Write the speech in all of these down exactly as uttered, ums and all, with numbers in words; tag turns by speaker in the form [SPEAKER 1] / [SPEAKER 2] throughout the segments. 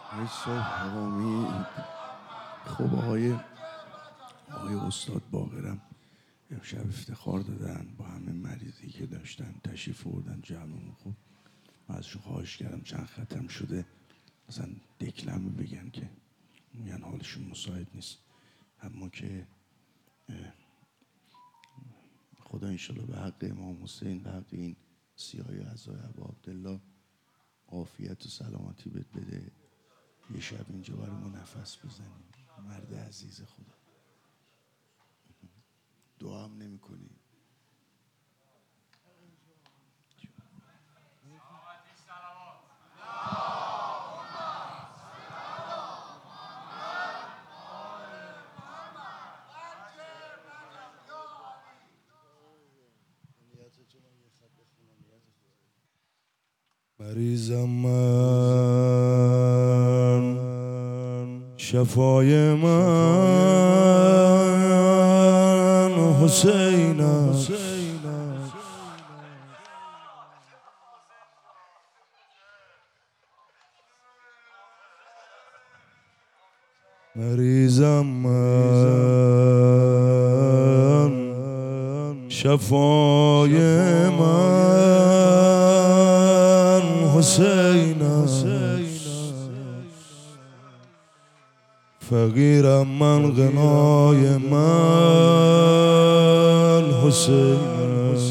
[SPEAKER 1] ای صبح امید. خب آقای آقای استاد باقرم امشب افتخار دادن با همه مریضی که داشتن تشریف آوردن جمعمون. خب من ازشون خواهش کردم چند ختم شده مثلا دکلمه بگن که میگن حالشون مساعد نیست، اما که خدا انشالله به حق امام حسین به حق این سیاهی اعضای ابا عبدالله عافیت و سلامتی بهت بده، یه شب اینجا برای ما نفس بزنیم. مرد عزیز خدا، دعا هم نمی کنی؟
[SPEAKER 2] مریضم من شفای من حسین است، مریضم من شفای من حسین است، فقیرم من غنای من حسین است.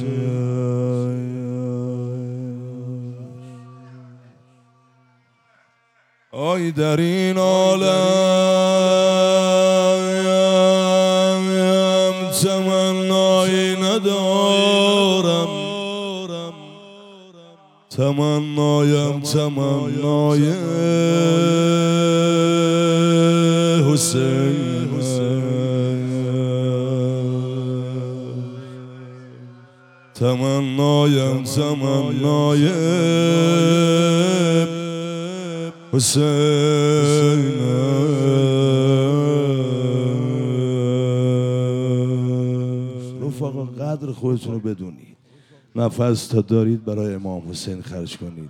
[SPEAKER 2] آی در این عالم تمنایی ندارم، تمنایم تمنای حسین تمنایم تمنای حسین. رفقا قدر خودتون رو بدونید، نفس تا دارید برای امام حسین خرج کنید،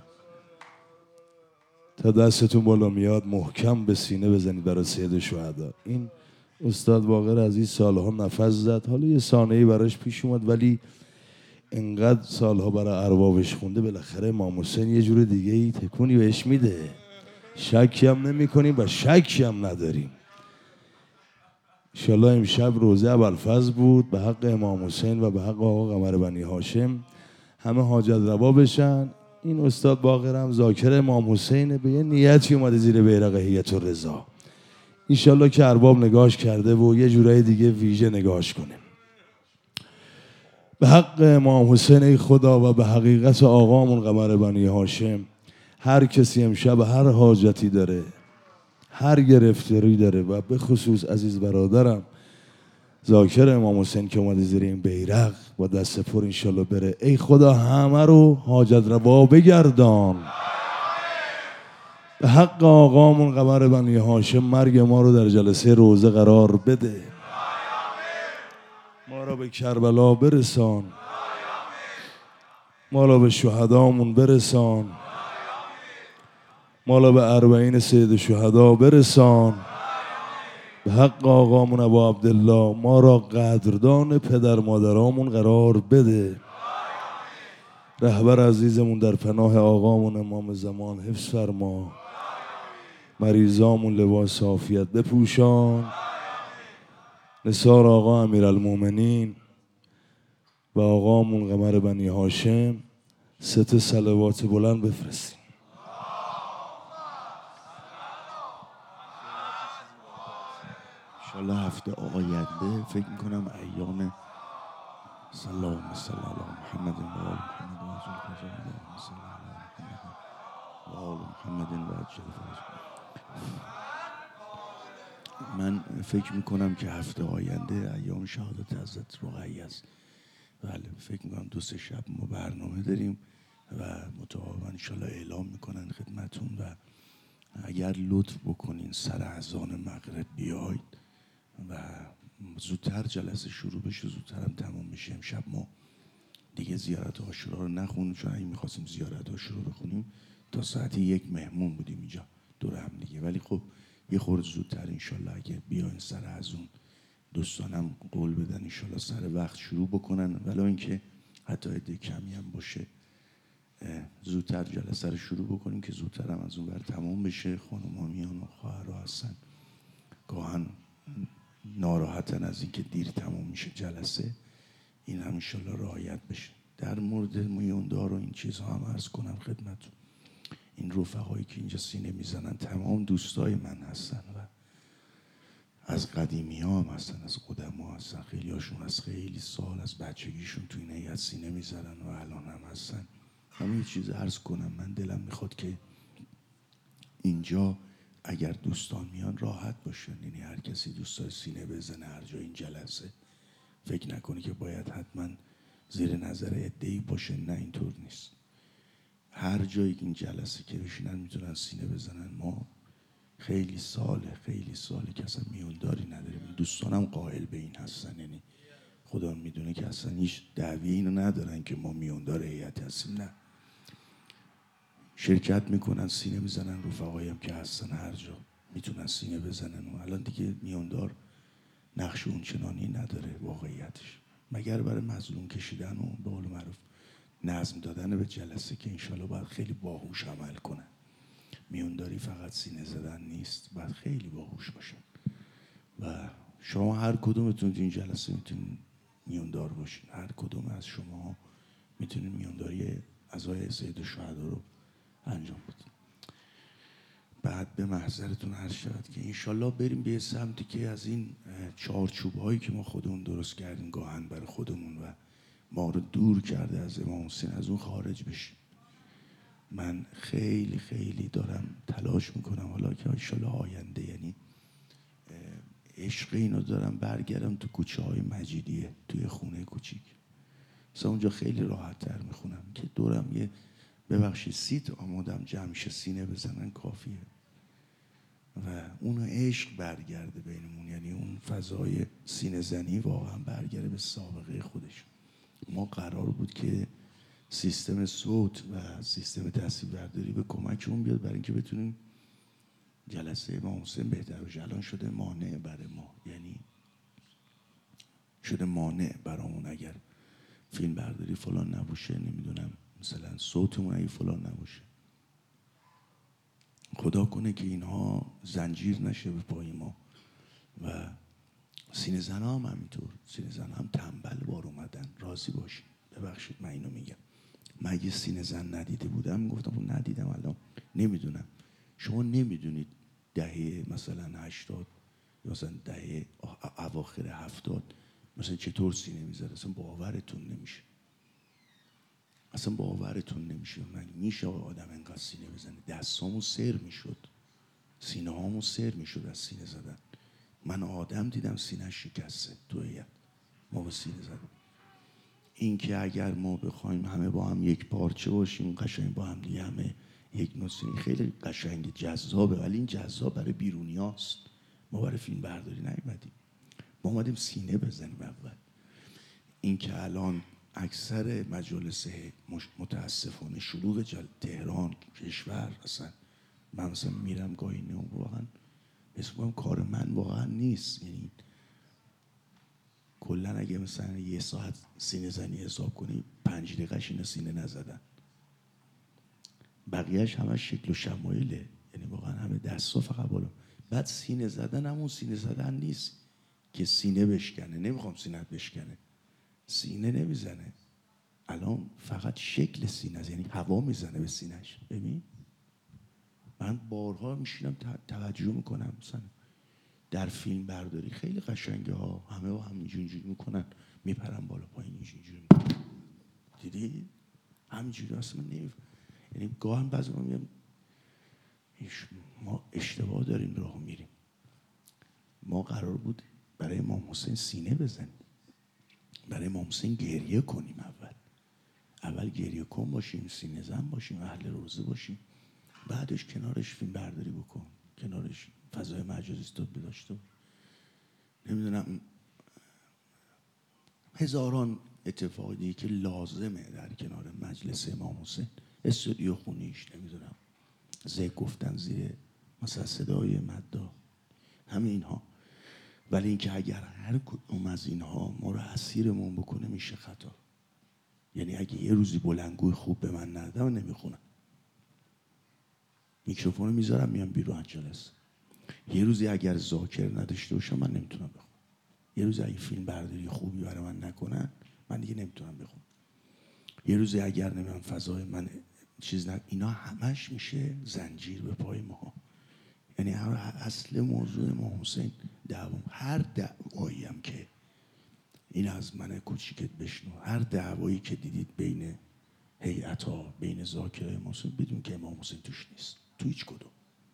[SPEAKER 2] تا دستتون بالا میاد محکم به سینه بزنید برای سید شهدا. این استاد باقر از این سالها نفس زد، حالا یه سانحه‌ای براش پیش اومد ولی انقدر سالها برای ارواحش خونده، بالاخره امام حسین یه جور دیگه ای تکونی بهش میده، شکی هم نمی کنیم و شکی هم نداریم. انشالله امشب روزه ابوالفضل بود، به حق امام حسین و به حق آقا قمر بنی هاشم همه حاجت روا بشن. این استاد باقرم ذاکر امام حسین، به یه نیتی اومده زیر بیرق هیئت الرضا، انشالله که ارباب نگاش کرده و یه جورای دیگه ویژه نگاش کنه. به حق امام حسین ای خدا و به حقیقت آقامون قمر بنی هاشم، هر کسی امشب هر حاجتی داره، هر گرفتاری داره و به خصوص عزیز برادرم ذاکر امام حسین که اومده زیر این بیرق با دست پر انشالله بره، ای خدا همه رو حاجت روا بگردان. به حق آقامون قمر بنی هاشم مرگ ما رو در جلسه روزه قرار بده، ما را به کربلا برسان، ما را به شهدامون برسان، ما را به اربعین سید شهدا برسان. به حق آقامون ابا عبدالله ما را قدردان پدر مادرامون قرار بده. رهبر عزیزمون در پناه آقامون امام زمان حفظ فرما، مریضامون لباس عافیت بپوشان. نثار آقا امیرالمومنین و آقامون قمر بنی هاشم ست صلوات بلند بفرستیم.
[SPEAKER 1] انشالله هفته آینده فکر میکنم ایام صلی الله صلی علی محمد و آل محمد و عجل فرج اللهم صل علی محمد و آل محمد و عجل فرج. من فکر میکنم که هفته آینده ایام شهادت حضرت رقیه است. بله فکر میکنم دو سه شب ما برنامه داریم و متعاون انشالله اعلام میکنن خدمتون و اگر لطف بکنین سر اذان مغرب بیاید و زودتر جلسه شروع بشه زودتر هم تمام بشه. امشب ما دیگه زیارت عاشورا رو نخونیم، چون اگه میخواستیم زیارت عاشورا بخونیم تا ساعت یک مهمون بودیم اینجا دور هم دیگه. ولی خب یه خورده زودتر انشالله اگه بیاین سر از اون دوستانم قول بدن انشالله سر وقت شروع بکنن، ولی اینکه حتی عده کمی هم باشه زودتر جلسه رو شروع بکنیم که زودتر هم از اون ور تمام بشه. خانم‌ها میان و خواهرها هستن گاهن ناراحتن از اینکه دیر تمام میشه جلسه، این هم انشالله رعایت بشه. در مورد میوندار و این چیزها هم عرض کنم خدمتتون، این رفقایی که اینجا سینه میزنن تمام دوستای من هستن و از قدیمی ها هم هستن، از قدما هستن، خیلی هاشون از خیلی سال از بچگیشون تو این هیئت سینه میزنن و الان هم هستن. همین یه چیز عرض کنم، من دلم میخواد که اینجا اگر دوستان میان راحت باشن، یعنی هر کسی دوست داره سینه بزنه هر جای این جلسه، فکر نکنی که باید حتما زیر نظر عده‌ای باشه، نه اینطور نیست. هر جایی که این جلسه که بشینن میتونن سینه بزنن. ما خیلی ساله خیلی ساله که اصلا میونداری نداریم، دوستانم قائل به این هستن، یعنی خدا میدونه که اصلا هیچ دعوی اینو ندارن که ما میوندار هیئت هستیم، نه، شرکت میکنن سینه میزنن، رفقایی هم که هستن هر جا میتونن سینه بزنن و الان دیگه میوندار نقش اون چنانی نداره واقعیتش، مگر برای مظلوم کشیدن و به قول معروف نظم دادن به جلسه که انشالله باید خیلی باهوش عمل کنن. میونداری فقط سینه زدن نیست، باید خیلی باهوش باشن و شما هر کدومتون تو این جلسه میتونین میوندار باشین، هر کدوم از شما میتونین میونداری اعضای سید الشهدا رو انجام بدین. بعد به محضرتون عرض شود که انشالله بریم به سمتی که از این چارچوب هایی که ما خودمون درست کردیم گاهن برای خودمون و ما رو دور کرده از امام حسین، از اون خارج بشیم. من خیلی خیلی دارم تلاش میکنم حالا که انشالله آینده، یعنی عشق اینو دارم برگردم تو کوچه های مجیدیه، توی خونه کوچیک، مثلا اونجا خیلی راحت تر میخونم که دورم یه ببخشید سیت آمادم جمع شه سینه بزنن کافیه و اون عشق برگرده بینمون، یعنی اون فضای سینه زنی واقعا برگرده به سابقه خودش. ما قرار بود که سیستم صوت و سیستم تصویربرداری به کمک اون بیاد برای اینکه بتونیم جلسه امام حسین بهتر بشه. الان شده مانع برای ما، یعنی شده مانع برامون اگر فیلم برداری فلان نباشه، نمیدونم مثلا صوتمون اگه فلان نباشه. خدا کنه که اینها زنجیر نشه به پای ما و سینه زن هم همینطور، سینه زن هم تنبل بار اومدن، راضی باشین. ببخشید من اینو میگم، من اگه سینه زن ندیده بودم گفتم ندیدم الان نمیدونم. شما نمیدونید دهه مثلا هشتاد یا مثلا دهه اواخر هفتاد مثلا چطور سینه میزد، اصلا باورتون نمیشه، اصلا باورتون نمیشه. من میشه آدم انقدر سینه بزنه؟ دستامو سر میشد، سینه هامو سر میشد از سینه زدن. من آدم دیدم سینه شکسته تو هیئت، ما با سینه زدن. این که اگر ما بخوایم همه با هم یک پارچه باشیم قشنگ با هم دیگه همه یک نوع، خیلی قشنگ جذابه، ولی این جذاب برای بیرونیاست، ما برای فیلم برداری نیومدیم، ما اومدیم سینه بزنیم اول. این که الان اکثر مجالس متاسفانه شلوغ تهران کشور، اصلا من مثلا میرم گاهی نه واقعا حس می‌کنم کار من واقعا نیست، یعنی کلا اگه مثلا یه ساعت سینه زنی حساب کنی پنج دقیقه‌ش اینا سینه نزدن، بقیهش همه شکل و شمایله، یعنی واقعا همه دستا فقط بالا. بعد سینه زدن همون سینه زدن نیست که سینه بشکنه، نمیخوام سینه‌ت بشکنه، سینه نمیزنه الان، فقط شکل سینه است، یعنی هوا میزنه به سینه‌اش. ببین من بارها میشینم توجه میکنم مثلا در فیلم برداری خیلی قشنگه ها، همه با هم اینجوری میکنن میپرن بالا پایین اینجوری میکنن، دیدی همینجوری اصلا نمیفهم. یعنی گاهی بعضی ما میگم ما اشتباه داریم راه میریم، ما قرار بود برای امام حسین سینه بزنیم، برای امام حسین گریه کنیم، اول اول گریه کن باشیم، سینه زن باشیم، اهل روزه باشیم، بعدش کنارش فیلم برداری بکن، کنارش فضای مجازی استاد داشته باش، نمیدونم هزاران اتفاق دیگه که لازمه در کنار مجلس امام حسین، استودیو خونیش، نمیدونم زه گفتن زیر مثلا صدای مدا، همه اینها. ولی اینکه اگر هر کدوم از اینها ما رو اسیرمون بکنه میشه خطا. یعنی اگه یه روزی بلندگوی خوب به من نده من نمیخونم، میکروفون رو میذارم میام بیرون جلسه. یه روزی اگر ذاکر نداشته باشم من نمیتونم بخونم. یه روزی اگه فیلم برداری خوبی برای من نکنن من دیگه نمیتونم بخونم. یه روزی اگر نمیام فضای من چیز نه، اینا همش میشه زنجیر به پای ما. یعنی اصل موضوع ما حسین دعوا، هر دعوایی هم که این از من کوچیکت بشنو، هر دعوایی که دیدید بین هیئت‌ها، بین ذاکرای محسن، بدون که امام حسین توش نیست، تو هیچ کدوم.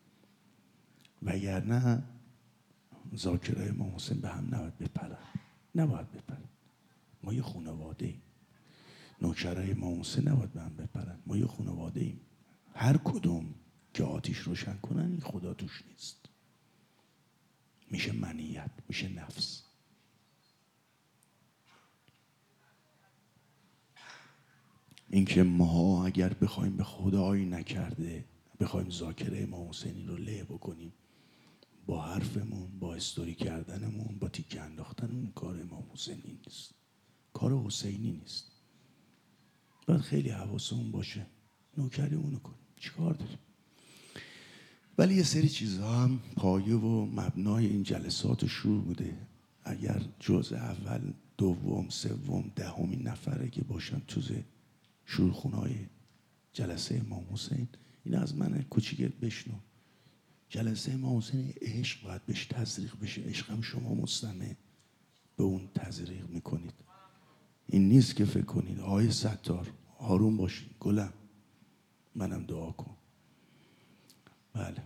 [SPEAKER 1] وگرنه ذاکرای امام حسین به هم نباید بپرن، نباید بپرن. ما یه خانواده ایم. نوکرای امام حسین نباید به هم بپرن، ما یه خانواده ایم. هر کدوم که آتیش روشن کنن این خدا توش نیست، میشه منیت، میشه نفس. اینکه ما اگر بخوایم به خدایی نکرده بخوایم ذاکره امام حسینی رو له بکنیم با حرفمون، با استوری کردنمون، با تیکه انداختنمون، کار امام حسینی نیست، کار حسینی نیست. باید خیلی حواسمون باشه، نوکری اونو کنیم، چیکار داریم. ولی یه سری چیزها هم پایه و مبنای این جلسات شور بوده. اگر جزء اول، دوم، سوم، دهمین نفره که باشن تو شورخونه‌های جلسه امام حسین، این از من کوچیکت بشنو. جلسه امام حسین عشق باید بهش تزریق بشه. عشق هم شما مستمع به اون تزریق میکنید. این نیست که فکر کنید آقای ستار آروم باشین گلم منم دعا کن. بله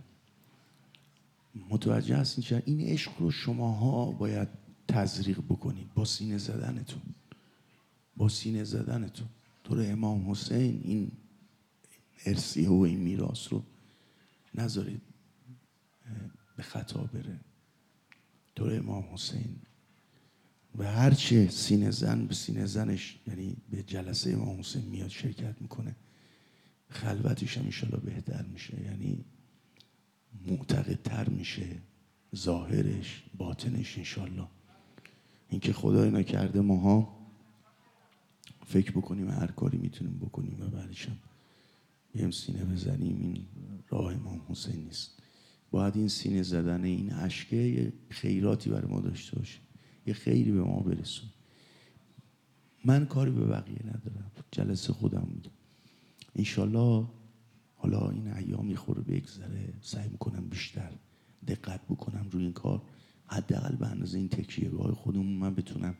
[SPEAKER 1] متوجه هستین که این عشق رو شماها باید تزریق بکنید با سینه زدنتون، با سینه زدنتون. طور امام حسین این ارثیه و این میراث رو نذارید به خطا بره. طور امام حسین و هرچه سینه زن به سینه زنش، یعنی به جلسه امام حسین میاد شرکت میکنه، خلوتش هم انشالله بهتر میشه، یعنی معتقدتر میشه، ظاهرش باطنش انشالله. این که خدای نکرده ماها فکر بکنیم هر کاری میتونیم بکنیم و بعدش هم بیم سینه بزنیم، این راه امام حسین نیست. باید این سینه زدن، این اشکه یه خیراتی برای ما داشته باشه، یه خیری به ما برسون. من کاری به بقیه ندارم، جلسه خودم میگم. انشالله حالا این ایام یه خورده بگذره، سعی میکنم بیشتر دقت بکنم روی این کار، حداقل به اندازه این تکیهگاه خودمون من بتونم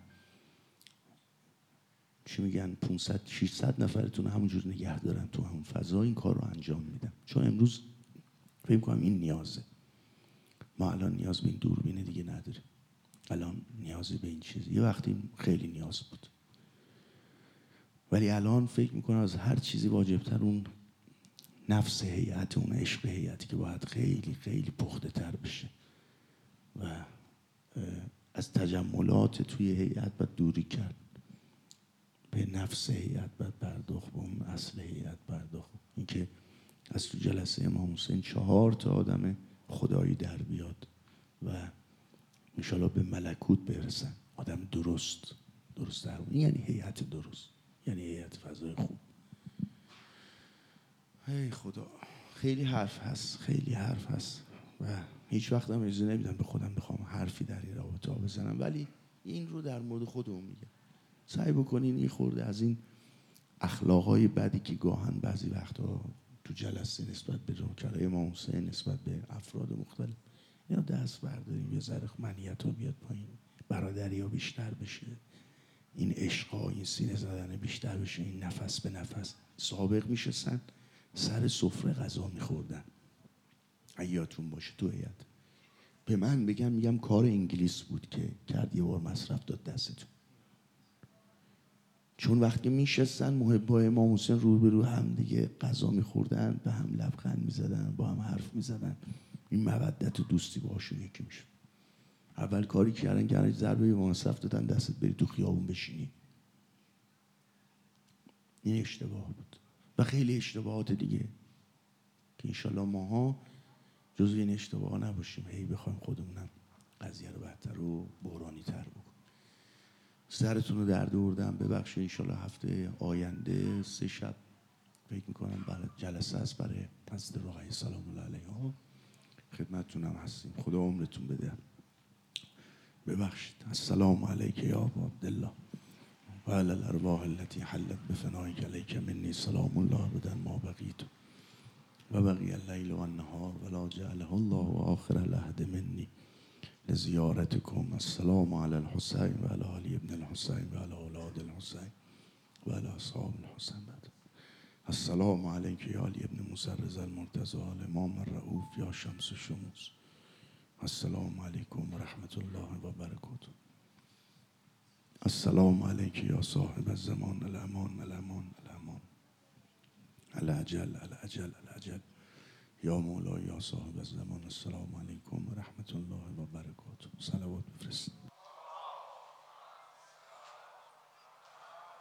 [SPEAKER 1] چی میگن پانصد ششصد نفرتون همونجور نگه دارم تو همون فضا این کار رو انجام میدم. چون امروز فکر میکنم این نیازه. ما الان نیاز به این دوربین دیگه نداریم، الان نیازی به این چیز، یه وقتی خیلی نیاز بود، ولی الان فکر میکنم از هر چیزی واجبتر اون نفس هیئت، اون عشق هیئتی که باید خیلی خیلی پخته تر بشه و از تجملات توی هیئت باید دوری کرد، به نفس هیئت باید پرداخت، به اون اصل هیئت پرداخت. اینکه از تو جلسه امام حسین چهار تا آدم خدایی در بیاد و انشالله به ملکوت برسن، آدم درست درست در اون، یعنی هیئت درست، یعنی هیئت فضای خوب. ای خدا خیلی حرف هست، خیلی حرف هست و هیچ وقت هم اجازه نمیدم به خودم بخوام حرفی در این رابطه بزنم، ولی این رو در مورد خودمون میگم. سعی بکنین یه خورده از این اخلاقای بدی که گاهن بعضی وقتا تو جلسه نسبت به نوکرای امام حسین، نسبت به افراد مختلف، اینا دست برداریم، یه ذره منیت ها بیاد پایین، برادری ها بیشتر بشه، این عشق ها، این سینه زدن بیشتر بشه، این نفس به نفس. سابق میشستن سر سفره غذا میخوردن، ایاتون باشه تو هیئت. به من بگم میگم کار انگلیس بود که کرد، یه بار مصرف داد دستتون. چون وقتی میشستن محبای امام حسین رو به رو هم دیگه غذا میخوردن، به هم لبخند میزدن، با هم حرف میزدن، این مودت و دوستی باشون یکی میشه. اول کاری کردن که ضربه مصرف دادن دستت بری تو خیابون بشینی. این اشتباه بود و خیلی اشتباهات دیگه که انشالله ماها جزو این اشتباه نباشیم هی بخوایم خودمونم قضیه رو بهتر و بحرانی تر بکنیم. سرتون رو درد آوردم، ببخشید. انشالله هفته آینده سه شب فکر میکنم برای جلسه است برای حضرت رقیه سلام الله علیها، خدمتتونم هستیم. خدا عمرتون بده. ببخشید. السلام علیک یا ابا عبدالله و علی الارواح التي حلت بفنائک علیک منی سلام الله بدن ما بقیت و بقی اللیل و النهار ولا جعله الله آخر العهد منی لزیارتکم. السلام علی الحسین و علی علی ابن الحسین و علی اولاد الحسین و علی اصحاب الحسین. بعد السلام علیک یا علی ابن موسی رضا المرتضی الامام الرؤوف یا شمس الشموس. السلام علیکم و رحمت الله و برکاته. السلام علیک یا صاحب الزمان الامان الامان الامان العجل العجل العجل یا مولا یا صاحب الزمان. السلام علیکم و رحمت الله و برکاته. صلوات بفرست.